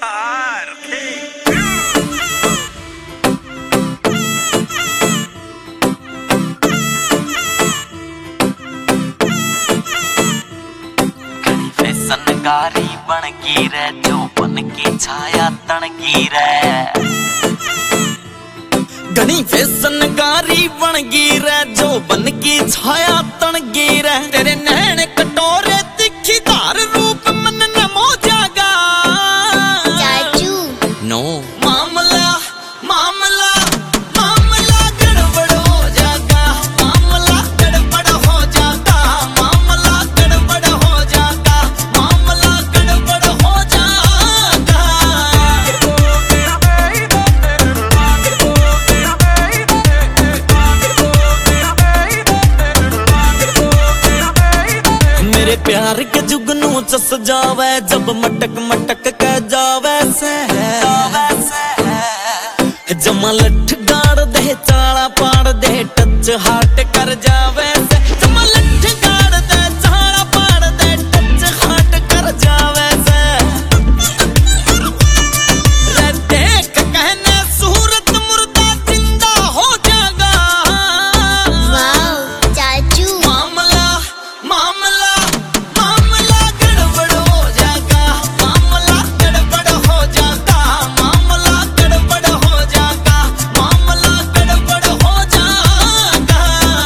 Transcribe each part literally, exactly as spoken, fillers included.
सनगारी बन गई रे जो बन की छाया तन गई रे। घनी फैसनगारी बन गई रे जो बन की छाया तन गई रे। तेरे नैन कटोरे तिखी धार रूप मन न मो जागा। चाचू नो मामला मामला मामला गड़बड़ हो जागा। मामला गड़बड़ हो जागा। मामला गड़बड़ हो जागा। मामला गड़बड़ हो जागा। मेरे प्यार के जुगनू चस जावे जब मटक मटक के जावे से। जमा लठ गाड़ दे चाला पाड़ दे टच हार्ट कर जावे से। जमा लठ गाड़ दे चाला पाड़ दे टच हार्ट कर जावे से। रे देख कहने सूरत मुर्दा जिंदा हो जागा। वाओ चाचू मामला मामला मामला गड़बड़ हो जागा। मामला गड़बड़ हो जागा। मामला गड़बड़ हो जागा। मामला गड़बड़ हो जागा।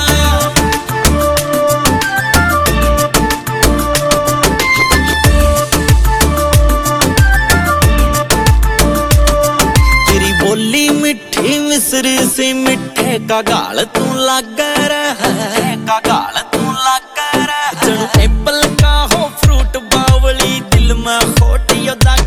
तेरी बोली मिठी मिसरी सी मिठे का गाल तू लागा रहा। का गाल तू लागा रहा। जणु एप्पल का हो फ्रूट बावली दिल में खोटी योदा